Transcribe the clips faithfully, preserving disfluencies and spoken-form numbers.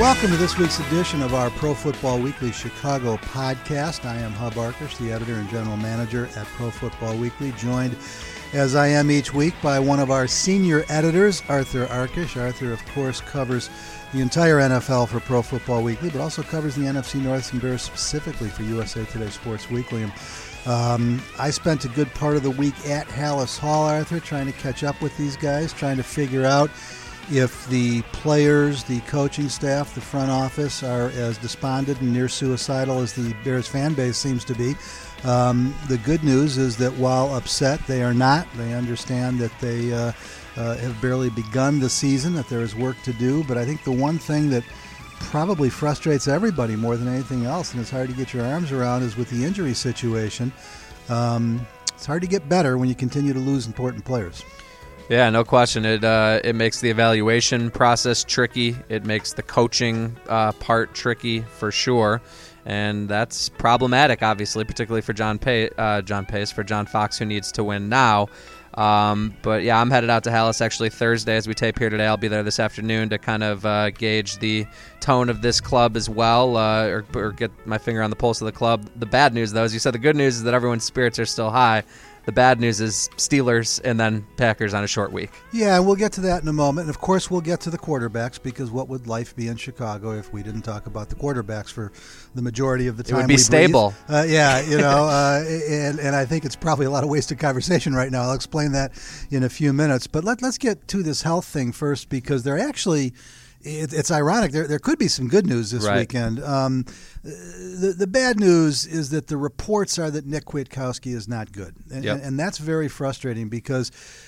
Welcome to this week's edition of our Pro Football Weekly Chicago podcast. I am Hub Arkush, the editor and general manager at Pro Football Weekly, joined as I am each week by one of our senior editors, Arthur Arkush. Arthur, of course, covers the entire N F L for Pro Football Weekly, but also covers the N F C North and Bears specifically for U S A Today Sports Weekly. And um, I spent a good part of the week at Halas Hall, Arthur, trying to catch up with these guys, trying to figure out if the players, the coaching staff, the front office are as despondent and near suicidal as the Bears fan base seems to be. Um, the good news is that while upset, they are not. They understand that they uh, uh, have barely begun the season, that there is work to do. But I think the one thing that probably frustrates everybody more than anything else, and it's hard to get your arms around, is with the injury situation. Um, it's hard to get better when you continue to lose important players. Yeah, no question. It uh, it makes the evaluation process tricky. It makes the coaching uh, part tricky for sure, and that's problematic, obviously, particularly for John Pay, uh, John Pace, for John Fox, who needs to win now. Um, but yeah, I'm headed out to Halas actually Thursday as we tape here today. I'll be there this afternoon to kind of uh, gauge the tone of this club as well, uh, or, or get my finger on the pulse of the club. The bad news, though, as you said, the good news is that everyone's spirits are still high. The bad news is Steelers and then Packers on a short week. Yeah, we'll get to that in a moment. And, of course, we'll get to the quarterbacks, because what would life be in Chicago if we didn't talk about the quarterbacks for the majority of the time? It would be we stable. Uh, yeah, you know, uh, and, and I think it's probably a lot of wasted conversation right now. I'll explain that in a few minutes. But let, let's get to this health thing first, because they're actually – It, it's ironic. There there could be some good news this right. weekend. Um, the the bad news is that the reports are that Nick Kwiatkowski is not good, and, yep. and, and that's very frustrating, because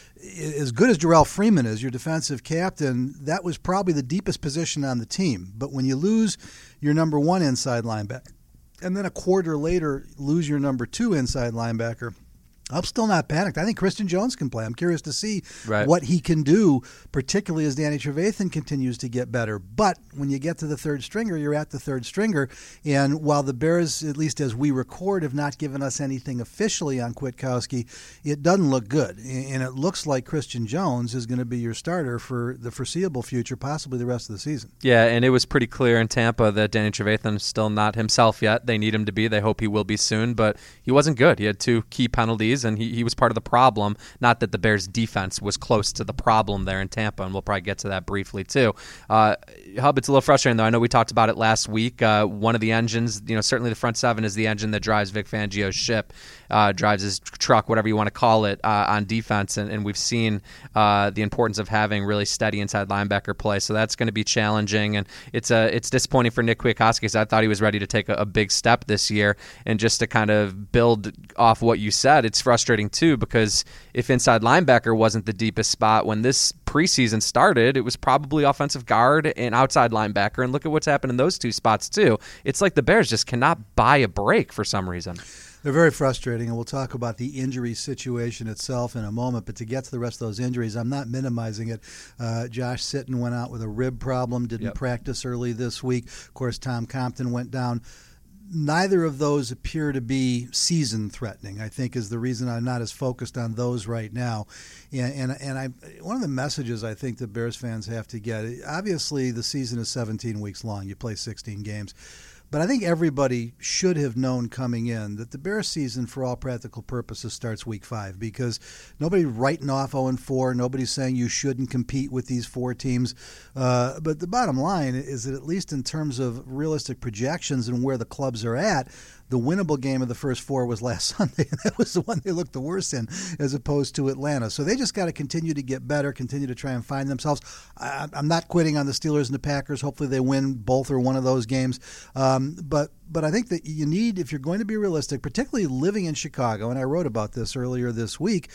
as good as Jarrell Freeman is, your defensive captain, that was probably the deepest position on the team. But when you lose your number one inside linebacker, and then a quarter later lose your number two inside linebacker, I'm still not panicked. I think Christian Jones can play. I'm curious to see right. what he can do, particularly as Danny Trevathan continues to get better. But when you get to the third stringer, you're at the third stringer. And while the Bears, at least as we record, have not given us anything officially on Kwiatkowski, it doesn't look good. And it looks like Christian Jones is going to be your starter for the foreseeable future, possibly the rest of the season. Yeah, and it was pretty clear in Tampa that Danny Trevathan is still not himself yet. They need him to be. They hope he will be soon. But he wasn't good. He had two key penalties, and he, he was part of the problem. Not that the Bears' defense was close to the problem there in Tampa, and we'll probably get to that briefly too. Uh, Hub, it's a little frustrating, though. I know we talked about it last week. Uh, one of the engines, you know, certainly the front seven is the engine that drives Vic Fangio's ship, uh, drives his truck, whatever you want to call it, uh, on defense, and, and we've seen uh, the importance of having really steady inside linebacker play, so that's going to be challenging, and it's uh, it's disappointing for Nick Kwiatkowski, because I thought he was ready to take a, a big step this year, and just to kind of build off what you said, it's frustrating too, because if inside linebacker wasn't the deepest spot when this preseason started, it was probably offensive guard and outside linebacker, and look at what's happened in those two spots too. It's like the Bears just cannot buy a break for some reason. They're very frustrating, and we'll talk about the injury situation itself in a moment. But to get to the rest of those injuries, I'm not minimizing it. Uh, Josh Sitton went out with a rib problem, didn't yep. practice early this week. Of course, Tom Compton went down. Neither of those appear to be season-threatening, I think, is the reason I'm not as focused on those right now. And and, and I one of the messages I think that Bears fans have to get, obviously the season is seventeen weeks long. You play sixteen games. But I think everybody should have known coming in that the Bears season, for all practical purposes, starts week five, because nobody's writing off oh and four. Nobody's saying you shouldn't compete with these four teams. Uh, but the bottom line is that, at least in terms of realistic projections and where the clubs are at, the winnable game of the first four was last Sunday, and that was the one they looked the worst in, as opposed to Atlanta. So they just got to continue to get better, continue to try and find themselves. I, I'm not quitting on the Steelers and the Packers. Hopefully they win both or one of those games. Um, but but I think that you need, if you're going to be realistic, particularly living in Chicago, and I wrote about this earlier this week,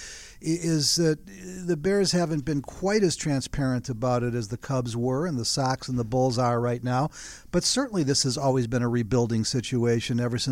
is that the Bears haven't been quite as transparent about it as the Cubs were and the Sox and the Bulls are right now. But certainly this has always been a rebuilding situation ever since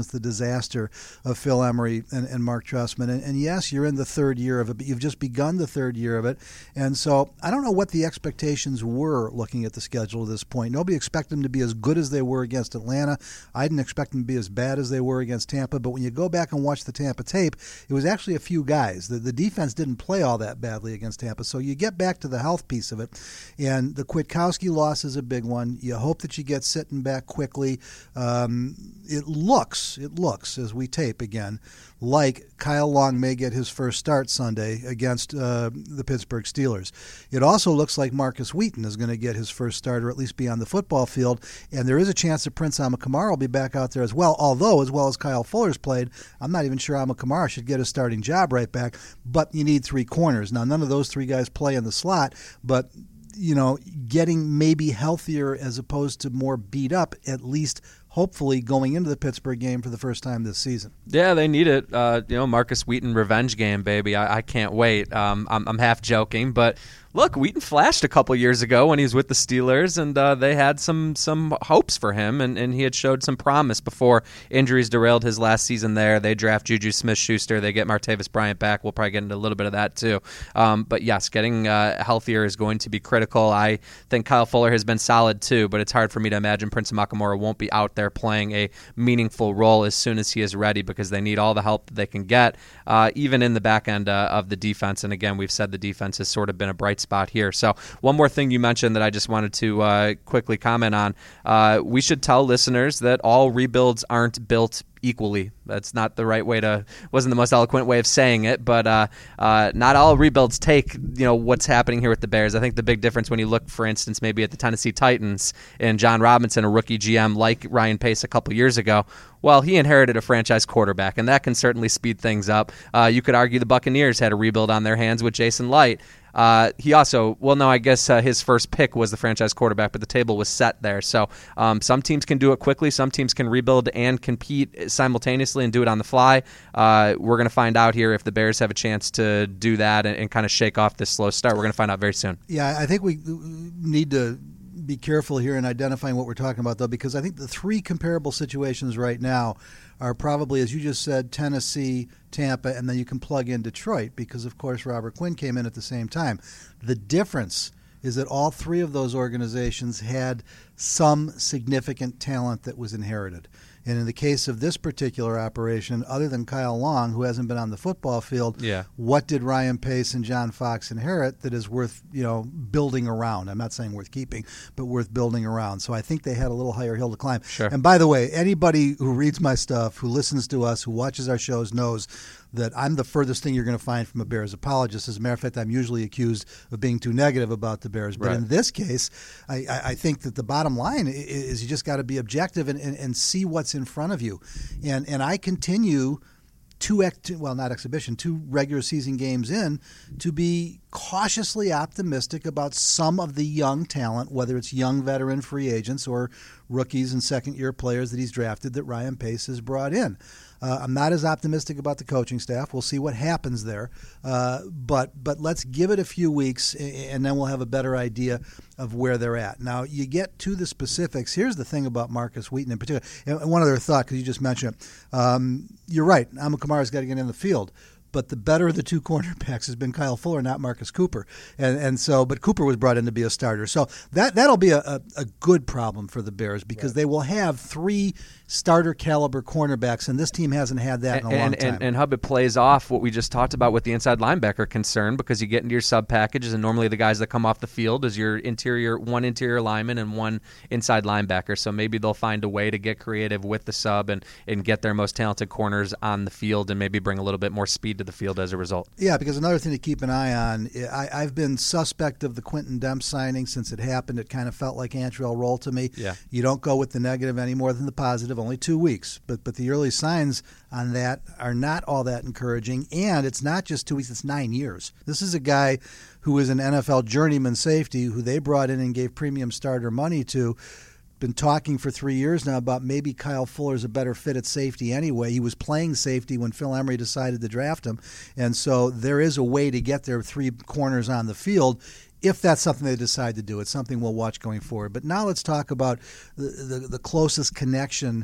against the disaster of Phil Emery and, and Mark Trestman. And, and yes, you're in the third year of it, but you've just begun the third year of it. And so I don't know what the expectations were looking at the schedule at this point. Nobody expected them to be as good as they were against Atlanta. I didn't expect them to be as bad as they were against Tampa. But when you go back and watch the Tampa tape, it was actually a few guys. The, the defense didn't play all that badly against Tampa. So you get back to the health piece of it. And the Kwiatkowski loss is a big one. You hope that you get Sitton back quickly. Um, it looks, it looks, as we tape again, like Kyle Long may get his first start Sunday against uh, the Pittsburgh Steelers. It also looks like Marcus Wheaton is going to get his first start, or at least be on the football field. And there is a chance that Prince Amukamara will be back out there as well. Although, as well as Kyle Fuller's played, I'm not even sure Amukamara should get a starting job right back. But you need three corners. Now, none of those three guys play in the slot, but you know, getting maybe healthier as opposed to more beat up, at least hopefully going into the Pittsburgh game for the first time this season. Yeah, they need it. Uh, you know, Marcus Wheaton revenge game, baby. I, I can't wait. Um, I'm, I'm half joking, but look, Wheaton flashed a couple years ago when he was with the Steelers, and uh, they had some some hopes for him, and, and he had showed some promise before injuries derailed his last season there. They draft Juju Smith-Schuster. They get Martavis Bryant back. We'll probably get into a little bit of that too. Um, but yes, getting uh, healthier is going to be critical. I think Kyle Fuller has been solid too, but it's hard for me to imagine Prince Amukamara won't be out there playing a meaningful role as soon as he is ready, because they need all the help that they can get, uh, even in the back end uh, of the defense. And again, we've said the defense has sort of been a bright spot here. So one more thing you mentioned that I just wanted to uh, quickly comment on. Uh, we should tell listeners that all rebuilds aren't built equally. That's not the right way to, wasn't the most eloquent way of saying it, but uh, uh, not all rebuilds take, you know, what's happening here with the Bears. I think the big difference when you look, for instance, maybe at the Tennessee Titans and John Robinson, a rookie G M like Ryan Pace a couple years ago, well, he inherited a franchise quarterback, and that can certainly speed things up. Uh, you could argue the Buccaneers had a rebuild on their hands with Jason Light. Uh, he also, well, no, I guess uh, his first pick was the franchise quarterback, but the table was set there. So um, some teams can do it quickly. Some teams can rebuild and compete simultaneously and do it on the fly. Uh, we're going to find out here if the Bears have a chance to do that and, and kind of shake off this slow start. We're going to find out very soon. Yeah, I think we need to be careful here in identifying what we're talking about, though, because I think the three comparable situations right now are probably, as you just said, Tennessee, Tampa, and then you can plug in Detroit because, of course, Robert Quinn came in at the same time. The difference is that all three of those organizations had some significant talent that was inherited. And in the case of this particular operation, other than Kyle Long, who hasn't been on the football field, yeah. what did Ryan Pace and John Fox inherit that is worth, you know, building around? I'm not saying worth keeping, but worth building around. So I think they had a little higher hill to climb. Sure. And by the way, anybody who reads my stuff, who listens to us, who watches our shows, knows that I'm the furthest thing you're going to find from a Bears apologist. As a matter of fact, I'm usually accused of being too negative about the Bears. But right. in this case, I, I think that the bottom line is you just got to be objective and, and, and see what's in front of you. And and I continue two, ex- well, not exhibition, two regular season games in to be cautiously optimistic about some of the young talent, whether it's young veteran free agents or rookies and second-year players that he's drafted that Ryan Pace has brought in. Uh, I'm not as optimistic about the coaching staff. We'll see what happens there. Uh, but but let's give it a few weeks, and then we'll have a better idea of where they're at. Now, you get to the specifics. Here's the thing about Marcus Wheaton in particular. And one other thought, because you just mentioned it. Um, you're right. Amukamara's got to get in the field. But the better of the two cornerbacks has been Kyle Fuller, not Marcus Cooper. And and so, but Cooper was brought in to be a starter. So that, that'll be a, a, a good problem for the Bears because right. they will have three starter caliber cornerbacks, and this team hasn't had that in a and, long time. And, and Hub, it plays off what we just talked about with the inside linebacker concern because you get into your sub packages, and normally the guys that come off the field is your interior, one interior lineman and one inside linebacker. So maybe they'll find a way to get creative with the sub and, and get their most talented corners on the field and maybe bring a little bit more speed to the field as a result. Yeah, because another thing to keep an eye on, I, I've been suspect of the Quentin Demps signing since it happened. It kind of felt like Antrell Roll to me. Yeah. You don't go with the negative any more than the positive, only two weeks. But but the early signs on that are not all that encouraging. And it's not just two weeks, it's nine years. This is a guy who is an N F L journeyman safety who they brought in and gave premium starter money to. Been talking for three years now about maybe Kyle Fuller's a better fit at safety anyway. He was playing safety when Phil Emery decided to draft him. And so there is a way to get their three corners on the field if that's something they decide to do. It's something we'll watch going forward. But now let's talk about the, the, the closest connection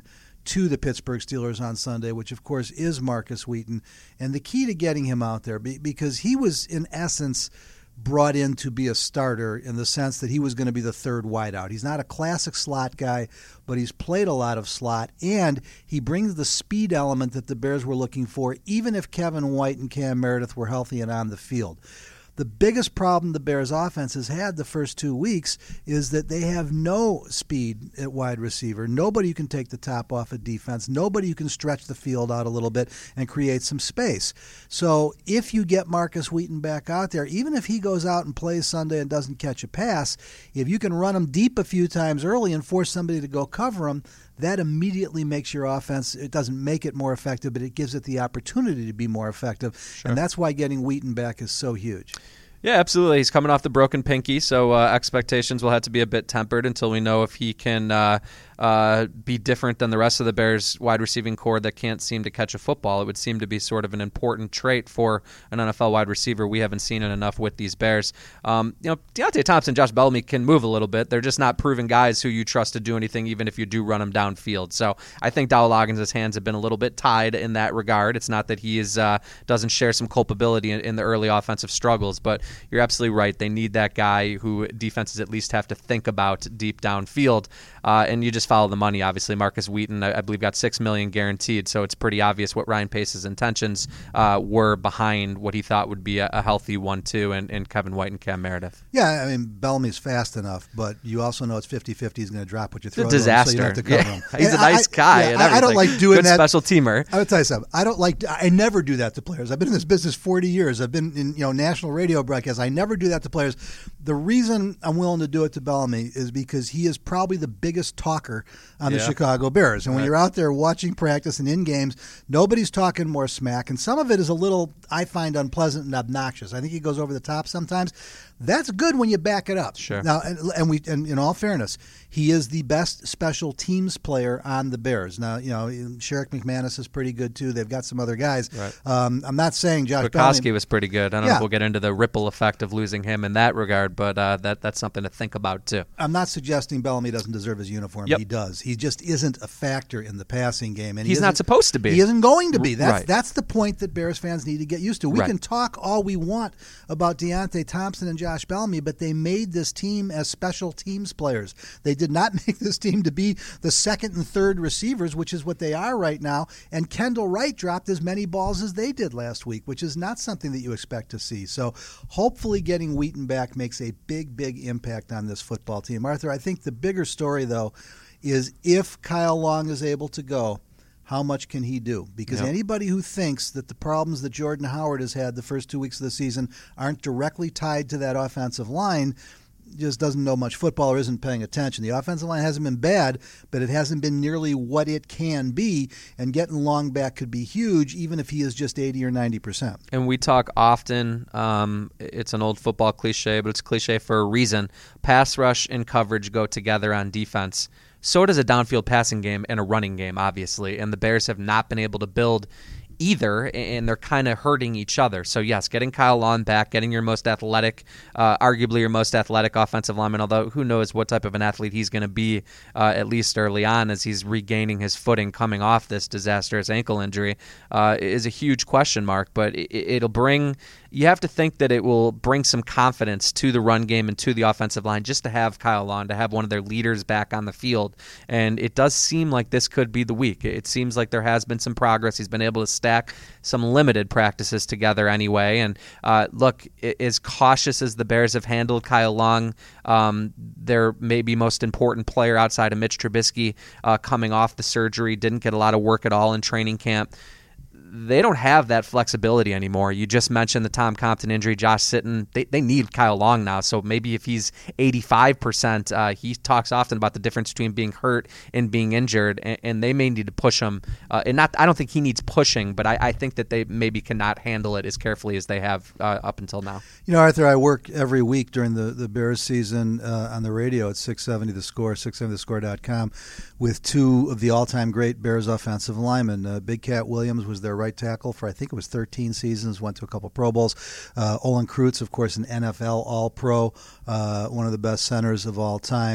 to the Pittsburgh Steelers on Sunday, which of course is Marcus Wheaton. And the key to getting him out there, because he was in essence brought in to be a starter in the sense that he was going to be the third wideout. He's not a classic slot guy, but he's played a lot of slot, and he brings the speed element that the Bears were looking for, even if Kevin White and Cam Meredith were healthy and on the field. The biggest problem the Bears offense has had the first two weeks is that they have no speed at wide receiver. Nobody who can take the top off of defense. Nobody who can stretch the field out a little bit and create some space. So if you get Marcus Wheaton back out there, even if he goes out and plays Sunday and doesn't catch a pass, if you can run him deep a few times early and force somebody to go cover him, that immediately makes your offense, it doesn't make it more effective, but it gives it the opportunity to be more effective. Sure. And that's why getting Wheaton back is so huge. Yeah, absolutely. He's coming off the broken pinky, so uh, expectations will have to be a bit tempered until we know if he can uh, uh, be different than the rest of the Bears wide receiving core that can't seem to catch a football. It would seem to be sort of an important trait for an N F L wide receiver. We haven't seen it enough with these Bears. Um, you know, Deontay Thompson, Josh Bellamy can move a little bit. They're just not proven guys who you trust to do anything, even if you do run them downfield. So I think Dowell Loggins' hands have been a little bit tied in that regard. It's not that he is uh, doesn't share some culpability in, in the early offensive struggles, but you're absolutely right. They need that guy who defenses at least have to think about deep downfield. Uh, and you just follow the money, obviously. Marcus Wheaton, I, I believe, got six million dollars guaranteed, so it's pretty obvious what Ryan Pace's intentions uh, were behind what he thought would be a, a healthy one two and, and Kevin White and Cam Meredith. Yeah, I mean, Bellamy's fast enough, but you also know it's fifty-fifty. He's going to drop what you throw it's a disaster. To him, so you have to cover yeah. him. He's and a nice I, guy yeah, and I, everything. I don't like doing Good that. special teamer. I would tell you something. I don't like. I never do that to players. I've been in this business forty years. I've been in you know national radio broadcasts. I never do that to players. The reason I'm willing to do it to Bellamy is because he is probably the biggest talker on the yeah. Chicago Bears. And when right. you're out there watching practice and in games, nobody's talking more smack. And some of it is a little, I find, unpleasant and obnoxious. I think he goes over the top sometimes. That's good when you back it up. Sure. Now, and, and we, and in all fairness, he is the best special teams player on the Bears. Now, you know, Sherrick McManus is pretty good too. They've got some other guys. Right. Um, I'm not saying Josh Bukowski Bellamy was pretty good. I don't yeah. know if we'll get into the ripple effect of losing him in that regard, but uh, that that's something to think about too. I'm not suggesting Bellamy doesn't deserve his uniform. Yep. He does. He just isn't a factor in the passing game, and he's he not supposed to be. He isn't going to be. That's right. that's the point that Bears fans need to get used to. We right. can talk all we want about Deontay Thompson and Josh Bellamy, but they made this team as special teams players. They did not make this team to be the second and third receivers, which is what they are right now. And Kendall Wright dropped as many balls as they did last week, which is not something that you expect to see. So hopefully getting Wheaton back makes a big, big impact on this football team. Arthur, I think the bigger story, though, is if Kyle Long is able to go, how much can he do? Because yep. anybody who thinks that the problems that Jordan Howard has had the first two weeks of the season aren't directly tied to that offensive line just doesn't know much football or isn't paying attention. The offensive line hasn't been bad, but it hasn't been nearly what it can be, and getting Long back could be huge, even if he is just eighty or ninety percent. And we talk often, um, it's an old football cliche, but it's cliche for a reason. Pass rush and coverage go together on defense. So does a downfield passing game and a running game, obviously, and the Bears have not been able to build either, and they're kind of hurting each other. So, yes, getting Kyle Long back, getting your most athletic, uh, arguably your most athletic offensive lineman, although who knows what type of an athlete he's going to be, uh, at least early on as he's regaining his footing coming off this disastrous ankle injury, uh, is a huge question mark. But it, it'll bring... You have to think that it will bring some confidence to the run game and to the offensive line just to have Kyle Long, to have one of their leaders back on the field. And it does seem like this could be the week. It seems like there has been some progress. He's been able to stack some limited practices together anyway. And uh, look, as cautious as the Bears have handled Kyle Long, um, their maybe most important player outside of Mitch Trubisky, uh, coming off the surgery, didn't get a lot of work at all in training camp. They don't have that flexibility anymore. You just mentioned the Tom Compton injury, Josh Sitton. They they need Kyle Long now. So maybe if he's eighty-five percent, uh, he talks often about the difference between being hurt and being injured, and, and they may need to push him. Uh, and not, I don't think he needs pushing, but I, I think that they maybe cannot handle it as carefully as they have uh, up until now. You know, Arthur, I work every week during the, the Bears season uh, on the radio at six seventy The Score, six seventy the score dot com, with two of the all-time great Bears offensive linemen. Uh, Big Cat Williams was their right tackle for I think it was thirteen seasons, went to a couple Pro Bowls. Uh, Olin Kreutz, of course, an N F L All-Pro, uh, one of the best centers of all time.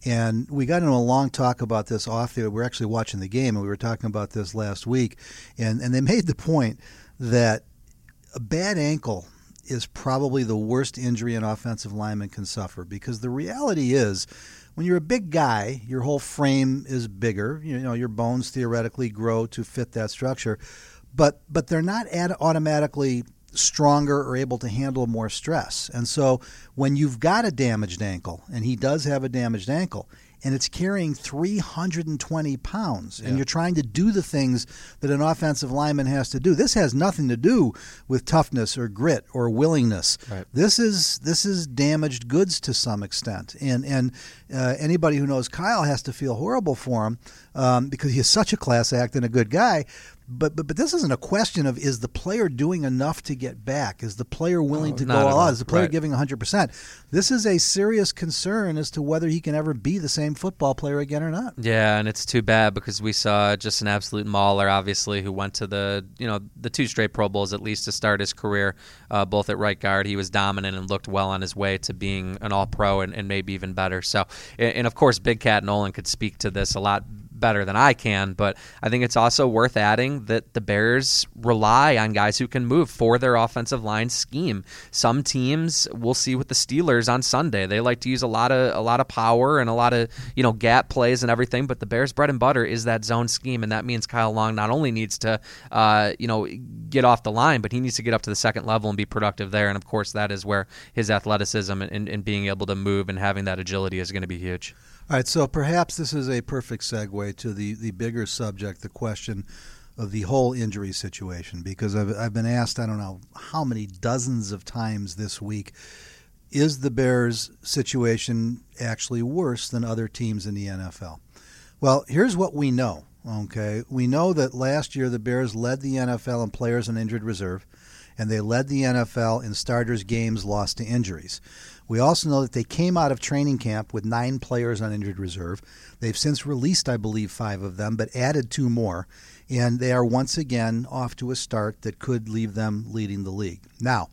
And we got into a long talk about this off the. We were actually watching the game, and we were talking about this last week. And, and they made the point that a bad ankle is probably the worst injury an offensive lineman can suffer, because the reality is, when you're a big guy, your whole frame is bigger. You know, your bones theoretically grow to fit that structure, but but they're not ad- automatically stronger or able to handle more stress. And so when you've got a damaged ankle, and he does have a damaged ankle, and it's carrying three hundred twenty pounds, and yeah. you're trying to do the things that an offensive lineman has to do. This has nothing to do with toughness or grit or willingness. Right. This is this is damaged goods to some extent. And and uh, anybody who knows Kyle has to feel horrible for him um, because he is such a class act and a good guy. But, but but this isn't a question of, is the player doing enough to get back? Is the player willing oh, to go all out? Is the player right. giving one hundred percent? This is a serious concern as to whether he can ever be the same football player again or not. Yeah, and it's too bad, because we saw just an absolute mauler, obviously, who went to the you know the two straight Pro Bowls at least to start his career, uh, both at right guard. He was dominant and looked well on his way to being an All-Pro and, and maybe even better. So, and, and of course, Big Cat Nolan could speak to this a lot better than I can, but I think it's also worth adding that the Bears rely on guys who can move for their offensive line scheme. Some teams, we'll see with the Steelers on Sunday, they like to use a lot of a lot of power and a lot of you know gap plays and everything, but the Bears' bread and butter is that zone scheme, and that means Kyle Long not only needs to uh, you know get off the line, but he needs to get up to the second level and be productive there, and of course that is where his athleticism and, and, and being able to move and having that agility is going to be huge. All right, so perhaps this is a perfect segue to the, the bigger subject, the question of the whole injury situation, because I've, I've been asked, I don't know how many dozens of times this week, is the Bears' situation actually worse than other teams in the N F L? Well, here's what we know, okay? We know that last year the Bears led the N F L in players on injured reserve, and they led the N F L in starters games lost to injuries. We also know that they came out of training camp with nine players on injured reserve. They've since released, I believe, five of them, but added two more. And they are once again off to a start that could leave them leading the league. Now,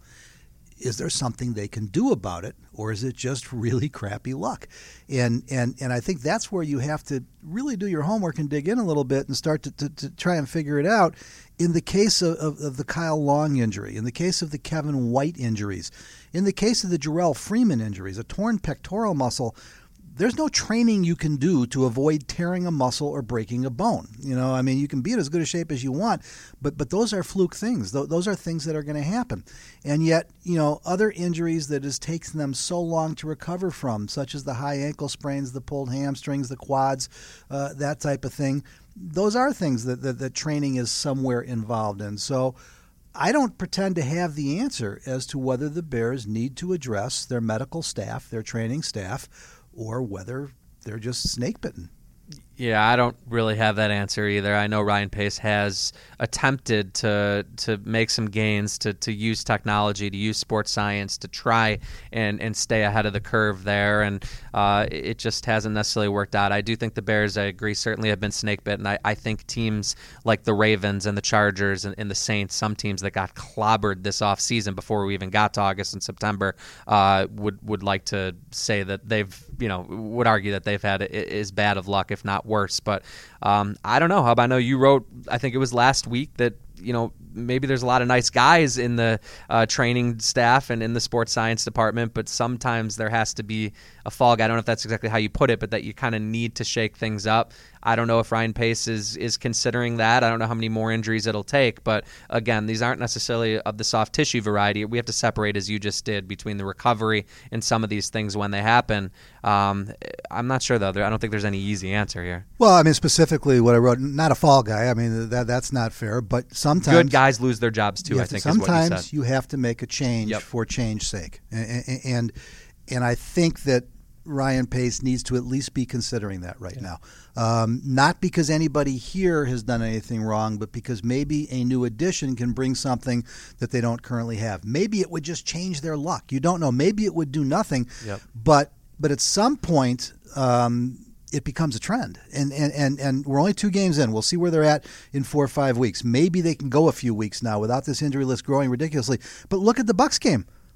is there something they can do about it, or is it just really crappy luck? And and and I think that's where you have to really do your homework and dig in a little bit and start to, to, to try and figure it out. In the case of, of, of the Kyle Long injury, in the case of the Kevin White injuries, in the case of the Jarrell Freeman injuries, a torn pectoral muscle, there's no training you can do to avoid tearing a muscle or breaking a bone. You know, I mean, you can be in as good a shape as you want, but but those are fluke things. Those are things that are going to happen. And yet, you know, other injuries that has taken them so long to recover from, such as the high ankle sprains, the pulled hamstrings, the quads, uh, that type of thing, those are things that, that, that training is somewhere involved in. So I don't pretend to have the answer as to whether the Bears need to address their medical staff, their training staff, or whether they're just snake bitten. Yeah, I don't really have that answer either. I know Ryan Pace has attempted to to make some gains, to, to use technology, to use sports science, to try and, and stay ahead of the curve there, and uh, it just hasn't necessarily worked out. I do think the Bears, I agree, certainly have been snake bitten. I, I think teams like the Ravens and the Chargers and, and the Saints, some teams that got clobbered this offseason before we even got to August and September, uh, would, would like to say that they've, you know, would argue that they've had as bad of luck, if not worse. But um, I don't know. Hub, I know you wrote, I think it was last week, that, you know, maybe there's a lot of nice guys in the uh, training staff and in the sports science department, but sometimes there has to be a fall guy. I don't know if that's exactly how you put it, but that you kind of need to shake things up. I don't know if Ryan Pace is, is considering that. I don't know how many more injuries it'll take, but again, these aren't necessarily of the soft tissue variety. We have to separate, as you just did, between the recovery and some of these things when they happen. Um, I'm not sure, though. I don't think there's any easy answer here. Well, I mean, specifically what I wrote, not a fall guy. I mean, that that's not fair, but sometimes good guys lose their jobs too, I think, sometimes is what you said. You have to make a change yep. for change's sake. And, and and I think that Ryan Pace needs to at least be considering that right yeah. now. Um, not because anybody here has done anything wrong, but because maybe a new addition can bring something that they don't currently have. Maybe it would just change their luck. You don't know. Maybe it would do nothing. Yep. But but at some point, um, it becomes a trend. And, and, and, and we're only two games in. We'll see where they're at in four or five weeks. Maybe they can go a few weeks now without this injury list growing ridiculously. But look at the Bucs game.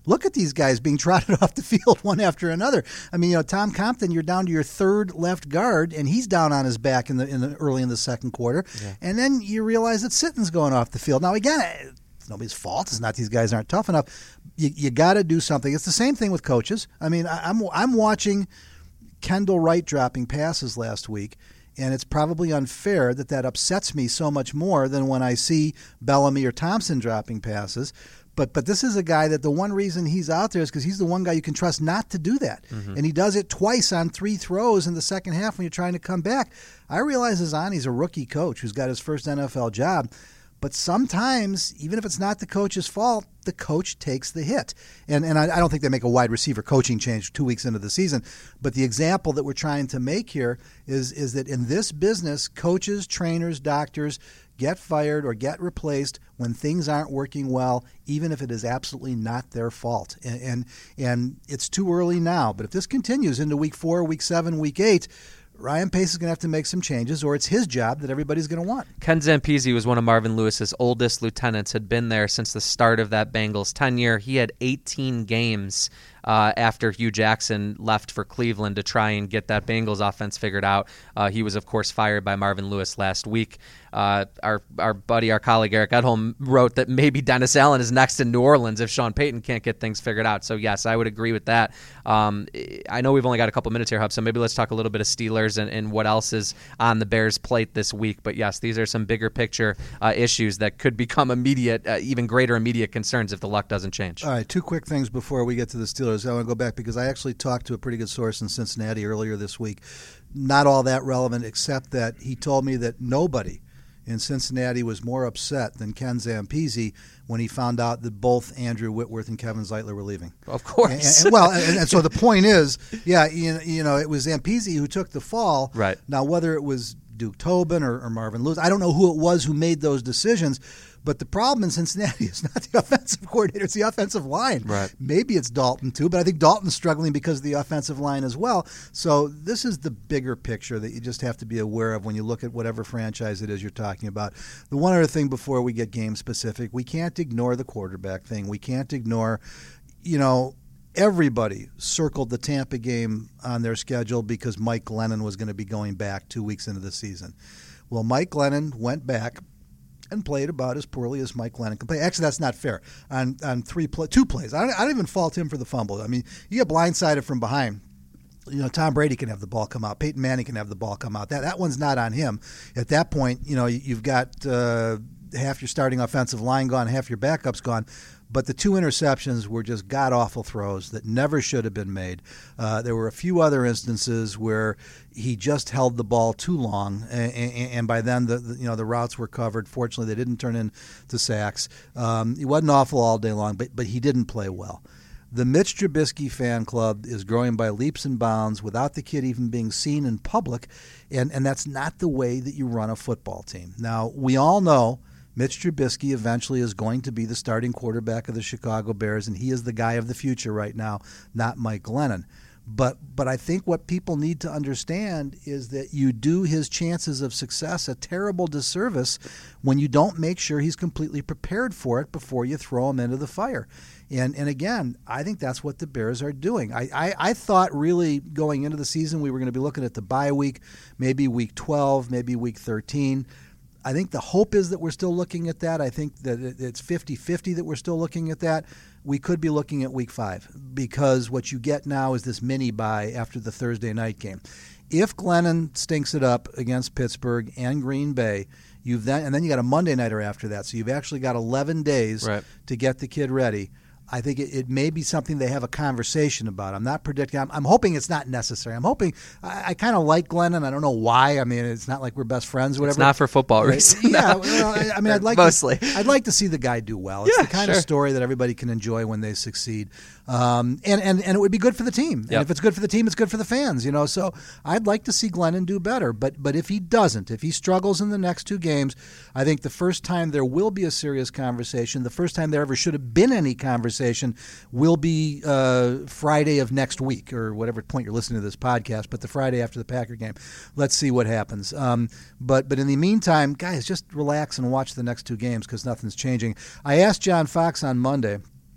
Look at these guys being trotted off the field one after another. I mean, you know, Tom Compton, you're down to your third left guard, and he's down on his back in the in the early in the second quarter. Yeah. And then you realize that Sitton's going off the field. Now, again, it's nobody's fault. It's not these guys aren't tough enough. You you got to do something. It's the same thing with coaches. I mean, I, I'm I'm watching Kendall Wright dropping passes last week, and it's probably unfair that that upsets me so much more than when I see Bellamy or Thompson dropping passes. But but this is a guy that the one reason he's out there is because he's the one guy you can trust not to do that. Mm-hmm. And he does it twice on three throws in the second half when you're trying to come back. I realize Azzanni's a rookie coach who's got his first N F L job. But sometimes, even if it's not the coach's fault, the coach takes the hit. And and I, I don't think they make a wide receiver coaching change two weeks into the season. But the example that we're trying to make here is, is that in this business, coaches, trainers, doctors get fired or get replaced when things aren't working well, even if it is absolutely not their fault. And and, and it's too early now. But if this continues into week four, week seven, week eight, Ryan Pace is going to have to make some changes, or it's his job that everybody's going to want. Ken Zampese was one of Marvin Lewis's oldest lieutenants, had been there since the start of that Bengals tenure. He had eighteen games uh, after Hugh Jackson left for Cleveland to try and get that Bengals offense figured out. Uh, he was, of course, fired by Marvin Lewis last week. Uh, our our buddy, our colleague Eric Edholm wrote that maybe Dennis Allen is next in New Orleans if Sean Payton can't get things figured out. So, yes, I would agree with that. Um, I know we've only got a couple minutes here, Hub, so maybe let's talk a little bit of Steelers and, and what else is on the Bears' plate this week. But, yes, these are some bigger picture uh, issues that could become immediate, uh, even greater immediate concerns if the luck doesn't change. All right, two quick things before we get to the Steelers. I want to go back because I actually talked to a pretty good source in Cincinnati earlier this week. Not all that relevant, except that he told me that nobody in Cincinnati was more upset than Ken Zampese when he found out that both Andrew Whitworth and Kevin Zeitler were leaving. Of course. And, and, well, and, and so the point is, yeah, you, you know, it was Zampese who took the fall. Right. Now, whether it was Duke Tobin or, or Marvin Lewis, I don't know who it was who made those decisions. But the problem in Cincinnati is not the offensive coordinator, it's the offensive line. Right. Maybe it's Dalton too, but I think Dalton's struggling because of the offensive line as well. So this is the bigger picture that you just have to be aware of when you look at whatever franchise it is you're talking about. The one other thing before we get game specific, we can't ignore the quarterback thing. We can't ignore, you know, everybody circled the Tampa game on their schedule because Mike Glennon was going to be going back two weeks into the season. Well, Mike Glennon went back and played about as poorly as Mike Glennon can play. Actually, that's not fair. On on three play, two plays, I don't, I don't even fault him for the fumble. I mean, you get blindsided from behind. You know, Tom Brady can have the ball come out. Peyton Manning can have the ball come out. That that one's not on him. At that point, you know, you've got uh, half your starting offensive line gone, half your backups gone. But the two interceptions were just god-awful throws that never should have been made. Uh, there were a few other instances where he just held the ball too long, and, and, and by then the, the you know the routes were covered. Fortunately, they didn't turn into sacks. Um, he wasn't awful all day long, but but he didn't play well. The Mitch Trubisky fan club is growing by leaps and bounds without the kid even being seen in public, and, and that's not the way that you run a football team. Now, we all know Mitch Trubisky eventually is going to be the starting quarterback of the Chicago Bears, and he is the guy of the future right now, not Mike Glennon. But but I think what people need to understand is that you do his chances of success a terrible disservice when you don't make sure he's completely prepared for it before you throw him into the fire. And and again, I think that's what the Bears are doing. I, I, I thought really going into the season we were going to be looking at the bye week, maybe week twelve, maybe week thirteen. I think the hope is that we're still looking at that. I think that it's fifty-fifty that we're still looking at that. We could be looking at week five because what you get now is this mini bye after the Thursday night game. If Glennon stinks it up against Pittsburgh and Green Bay, you've then and then you got a Monday nighter after that, so you've actually got eleven days right. to get the kid ready. I think it, it may be something they have a conversation about. I'm not predicting. I'm, I'm hoping it's not necessary. I'm hoping. I, I kind of like Glennon. I don't know why. I mean, it's not like we're best friends. Or whatever. It's not for football reasons. Yeah. Well, I, I mean, I'd like mostly. To, I'd like to see the guy do well. It's yeah, the kind sure. of story that everybody can enjoy when they succeed. Um, and, and, and it would be good for the team. Yep. And if it's good for the team, it's good for the fans. You know. So I'd like to see Glennon do better. But but if he doesn't, if he struggles in the next two games, I think the first time there will be a serious conversation, the first time there ever should have been any conversation, will be uh, Friday of next week or whatever point you're listening to this podcast, but the Friday after the Packer game. Let's see what happens. Um, but but in the meantime, guys, just relax and watch the next two games because nothing's changing. I asked John Fox on Monday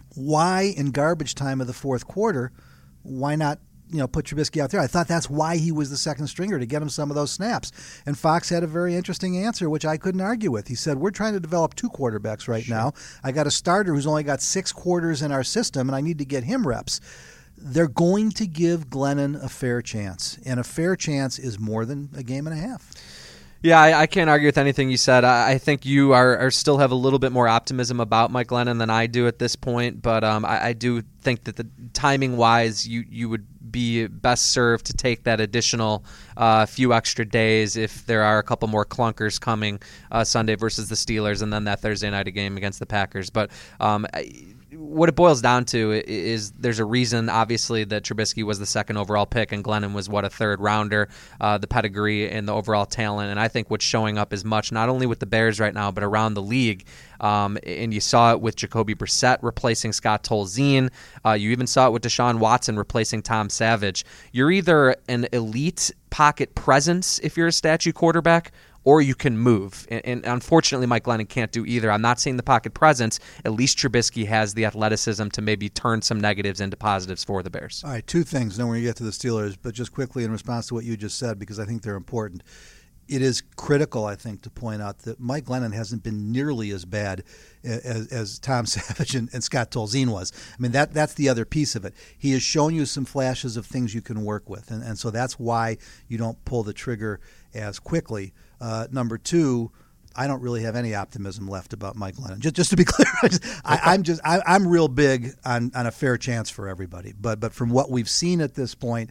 why in garbage time of the fourth quarter, why not, you know, put Trubisky out there? I thought that's why he was the second stringer, to get him some of those snaps. And Fox had a very interesting answer, which I couldn't argue with. He said, we're trying to develop two quarterbacks right sure. now. I got a starter who's only got six quarters in our system, and I need to get him reps. They're going to give Glennon a fair chance, and a fair chance is more than a game and a half. Yeah, I, I can't argue with anything you said. I, I think you are, are still have a little bit more optimism about Mike Glennon than I do at this point, but um, I, I do think that the timing-wise, you, you would be best served to take that additional uh, few extra days if there are a couple more clunkers coming uh, Sunday versus the Steelers, and then that Thursday night game against the Packers. But um, I, what it boils down to is there's a reason, obviously, that Trubisky was the second overall pick and Glennon was, what, a third rounder, uh, the pedigree and the overall talent. And I think what's showing up as much, not only with the Bears right now, but around the league. Um, and you saw it with Jacoby Brissett replacing Scott Tolzien. Uh, you even saw it with Deshaun Watson replacing Tom Savage. You're either an elite pocket presence if you're a statue quarterback, or you can move. And, and unfortunately, Mike Glennon can't do either. I'm not seeing the pocket presence. At least Trubisky has the athleticism to maybe turn some negatives into positives for the Bears. All right, two things. Then we're going to get to the Steelers, but just quickly in response to what you just said, because I think they're important. It is critical, I think, to point out that Mike Glennon hasn't been nearly as bad as, as Tom Savage and, and Scott Tolzien was. I mean, that that's the other piece of it. He has shown you some flashes of things you can work with, and, and so that's why you don't pull the trigger as quickly. Uh, number two, I don't really have any optimism left about Mike Glennon. Just, just to be clear, I just, I, I'm just I, I'm real big on, on a fair chance for everybody. But but from what we've seen at this point,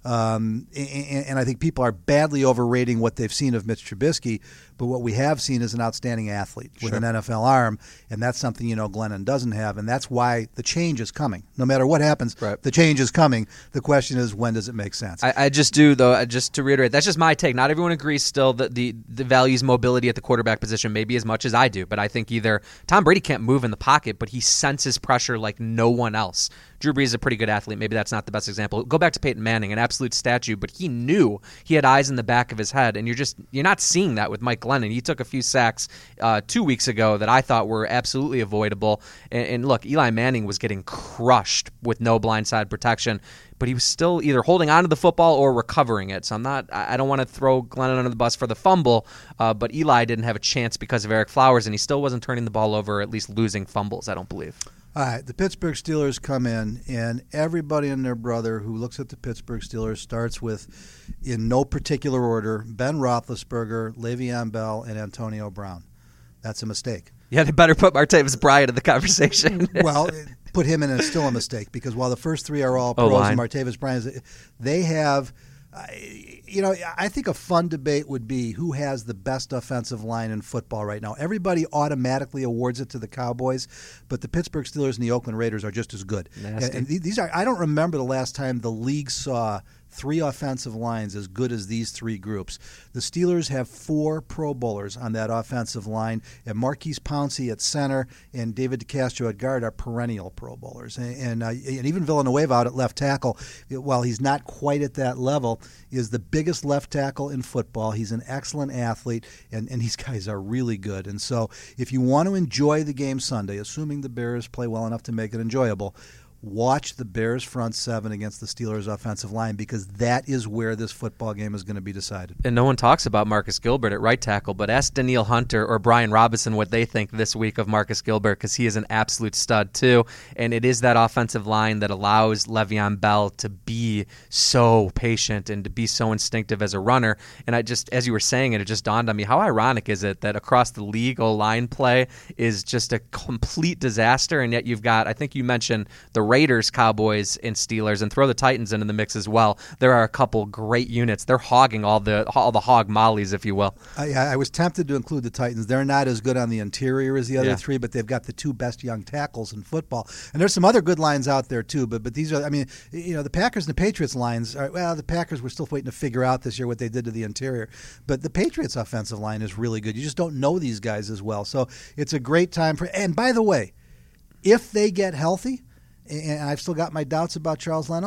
um, and, and I think people are badly overrating what they've seen of Mitch Trubisky. But what we have seen is an outstanding athlete with sure. an N F L arm, and that's something, you know, Glennon doesn't have, and that's why the change is coming. No matter what happens, right. the change is coming. The question is, when does it make sense? I, I just do, though, just to reiterate, that's just my take. Not everyone agrees still that the, the values mobility at the quarterback position maybe as much as I do, but I think either Tom Brady can't move in the pocket, but he senses pressure like no one else. Drew Brees is a pretty good athlete. Maybe that's not the best example. Go back to Peyton Manning, an absolute statue, but he knew he had eyes in the back of his head, and you're just you're not seeing that with Mike Glennon. He took a few sacks uh, two weeks ago that I thought were absolutely avoidable. And, and look, Eli Manning was getting crushed with no blindside protection, but he was still either holding on to the football or recovering it. So I'm not. I don't want to throw Glennon under the bus for the fumble, uh, but Eli didn't have a chance because of Eric Flowers, and he still wasn't turning the ball over, or at least losing fumbles, I don't believe. All right, the Pittsburgh Steelers come in, and everybody and their brother who looks at the Pittsburgh Steelers starts with, in no particular order, Ben Roethlisberger, Le'Veon Bell, and Antonio Brown. That's a mistake. Yeah, they better put Martavis Bryant in the conversation. Well, put him in is still a mistake, because while the first three are all pros and Martavis Bryant, they have – you know, I think a fun debate would be who has the best offensive line in football right now. Everybody automatically awards it to the Cowboys, but the Pittsburgh Steelers and the Oakland Raiders are just as good. Nasty. And these are, I don't remember the last time the league saw three offensive lines as good as these three groups. The Steelers have four Pro Bowlers on that offensive line, and Marquise Pouncey at center and David DeCastro at guard are perennial Pro Bowlers. And, and, uh, and even Villanueva out at left tackle, while he's not quite at that level, is the biggest left tackle in football. He's an excellent athlete, and, and these guys are really good. And so if you want to enjoy the game Sunday, assuming the Bears play well enough to make it enjoyable, watch the Bears front seven against the Steelers offensive line, because that is where this football game is going to be decided. And no one talks about Marcus Gilbert at right tackle, but ask Danielle Hunter or Brian Robinson what they think this week of Marcus Gilbert, because he is an absolute stud too. And it is that offensive line that allows Le'Veon Bell to be so patient and to be so instinctive as a runner. And I just, as you were saying it, it just dawned on me, how ironic is it that across the league, O-line play is just a complete disaster, and yet you've got, I think you mentioned the Raiders, Cowboys, and Steelers, and throw the Titans into the mix as well. There are a couple great units. They're hogging all the all the hog mollies, if you will. I, I was tempted to include the Titans. They're not as good on the interior as the other yeah. three, but they've got the two best young tackles in football. And there's some other good lines out there too. But but these are, I mean, you know, the Packers and the Patriots lines are, well, the Packers were still waiting to figure out this year what they did to the interior. But the Patriots offensive line is really good. You just don't know these guys as well. So it's a great time for. And by the way, if they get healthy, and I've still got my doubts about Charles Leno,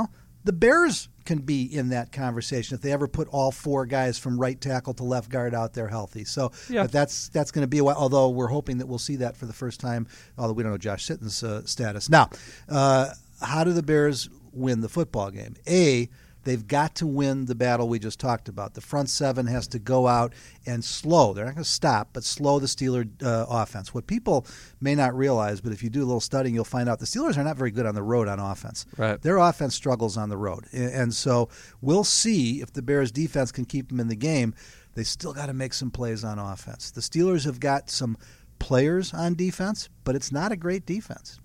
The Bears can be in that conversation if they ever put all four guys from right tackle to left guard out there healthy. So yeah. but that's that's going to be a while, although we're hoping that we'll see that for the first time, although we don't know Josh Sitton's uh, status. Now, uh, how do the Bears win the football game? A, they've got to win the battle we just talked about. The front seven has to go out and slow. They're not going to stop, but slow the Steeler uh, offense. What people may not realize, but if you do a little studying, you'll find out the Steelers are not very good on the road on offense. Right. Their offense struggles on the road. And so we'll see if the Bears' defense can keep them in the game. They still got to make some plays on offense. The Steelers have got some players on defense, but it's not a great defense.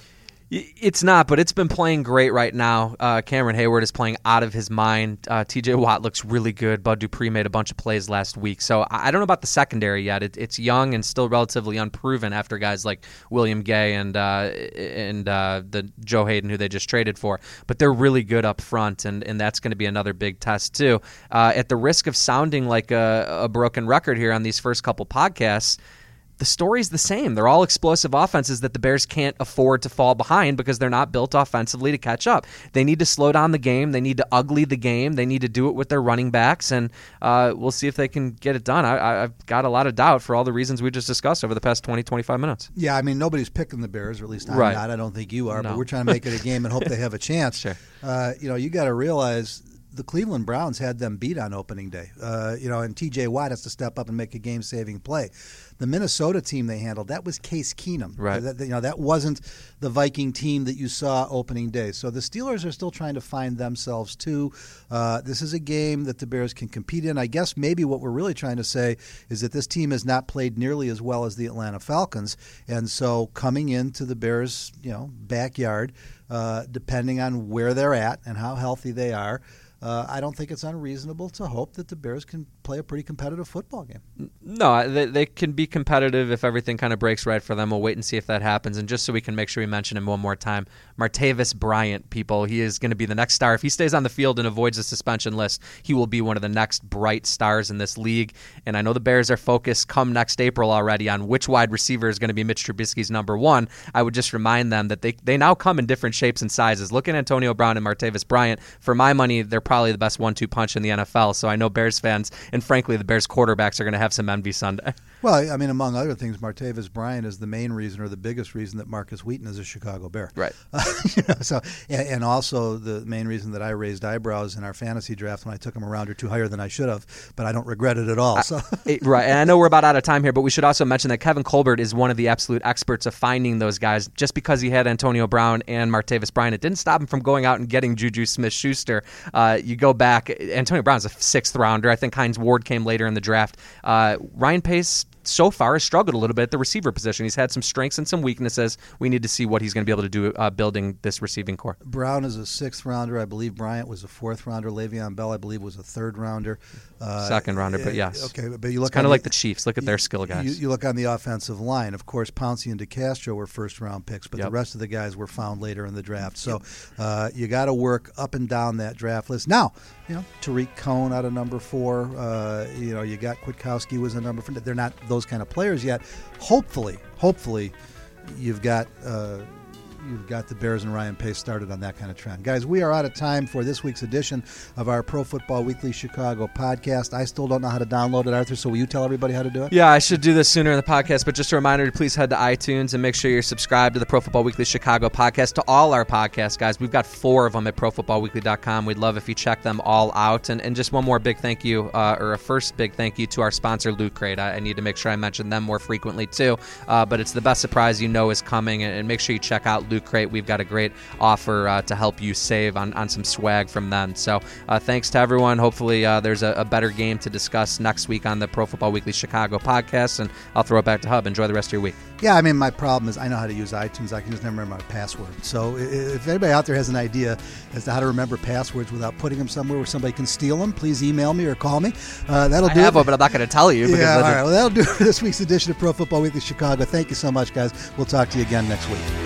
It's not, but it's been playing great right now. Uh, Cameron Hayward is playing out of his mind. Uh, T J Watt looks really good. Bud Dupree made a bunch of plays last week. So I don't know about the secondary yet. It, it's young and still relatively unproven after guys like William Gay and uh, and uh, the Joe Hayden, who they just traded for. But they're really good up front, and, and that's going to be another big test too. Uh, at the risk of sounding like a, a broken record here on these first couple podcasts, the story's the same. They're all explosive offenses that the Bears can't afford to fall behind because they're not built offensively to catch up. They need to slow down the game. They need to ugly the game. They need to do it with their running backs, and uh, we'll see if they can get it done. I, I've got a lot of doubt for all the reasons we just discussed over the past twenty, twenty-five minutes. Yeah, I mean, nobody's picking the Bears, or at least I'm right. not. I don't think you are, no. but we're trying to make it a game and hope they have a chance. Sure. Uh, you know, you got to realize the Cleveland Browns had them beat on opening day, uh, you know, and T J Watt has to step up and make a game-saving play. The Minnesota team they handled, that was Case Keenum. Right. That, you know, that wasn't the Viking team that you saw opening day. So the Steelers are still trying to find themselves, too. Uh, this is a game that the Bears can compete in. I guess maybe what we're really trying to say is that this team has not played nearly as well as the Atlanta Falcons. And so coming into the Bears, you know, backyard, uh, depending on where they're at and how healthy they are, Uh, I don't think it's unreasonable to hope that the Bears can play a pretty competitive football game. No, they, they can be competitive if everything kind of breaks right for them. We'll wait and see if that happens. And just so we can make sure we mention him one more time, Martavis Bryant, people, he is going to be the next star. If he stays on the field and avoids the suspension list, he will be one of the next bright stars in this league. And I know the Bears are focused come next April already on which wide receiver is going to be Mitch Trubisky's number one. I would just remind them that they, they now come in different shapes and sizes. Look at Antonio Brown and Martavis Bryant. For my money, they're probably the best one two punch in the N F L. So I know Bears fans, and frankly, the Bears quarterbacks are going to have some envy Sunday. Well, I mean, among other things, Martavis Bryant is the main reason or the biggest reason that Marcus Wheaton is a Chicago Bear. Right. Uh, you know, so, and, and also the main reason that I raised eyebrows in our fantasy draft when I took him a round or two higher than I should have, but I don't regret it at all. So. I, right. And I know we're about out of time here, but we should also mention that Kevin Colbert is one of the absolute experts of finding those guys. Just because he had Antonio Brown and Martavis Bryant, it didn't stop him from going out and getting Juju Smith-Schuster. Uh, you go back, Antonio Brown's a sixth rounder. I think Hines Ward came later in the draft. Uh, Ryan Pace so far has struggled a little bit at the receiver position. He's had some strengths and some weaknesses. We need to see what he's going to be able to do uh, building this receiving core. Brown is a sixth rounder. I believe Bryant was a fourth rounder. Le'Veon Bell, I believe, was a third rounder. Uh, Second rounder, but yes. Okay, but you look kind of the, like the Chiefs. Look at their skill guys. You, you look on the offensive line. Of course, Pouncey and DeCastro were first round picks, but yep. the rest of the guys were found later in the draft. So uh, you got to work up and down that draft list. Now, you know, Tariq Cohen out of number four. Uh, you know, you got Kwiatkowski was a number four. They're not those kind of players yet. Hopefully, hopefully, you've got uh, you've got the Bears and Ryan Pace started on that kind of trend. Guys, we are out of time for this week's edition of our Pro Football Weekly Chicago podcast. I still don't know how to download it, Arthur, so will you tell everybody how to do it? Yeah, I should do this sooner in the podcast, but just a reminder to please head to iTunes and make sure you're subscribed to the Pro Football Weekly Chicago podcast, to all our podcasts, guys. We've got four of them at pro football weekly dot com. We'd love if you check them all out. And, and just one more big thank you, uh, or a first big thank you to our sponsor, Loot Crate. I, I need to make sure I mention them more frequently, too. Uh, but it's the best surprise you know is coming, and, and make sure you check out Loot Crate. We've got a great offer uh, to help you save on, on some swag from them. So uh, thanks to everyone. Hopefully uh, there's a, a better game to discuss next week on the Pro Football Weekly Chicago podcast, and I'll throw it back to Hub. Enjoy the rest of your week. Yeah, I mean, my problem is I know how to use iTunes. I can just never remember my password. So if anybody out there has an idea as to how to remember passwords without putting them somewhere where somebody can steal them, please email me or call me. Uh, that'll I do have it. one, but I'm not going to tell you. Because yeah, all right. Well, that'll do it for this week's edition of Pro Football Weekly Chicago. Thank you so much, guys. We'll talk to you again next week.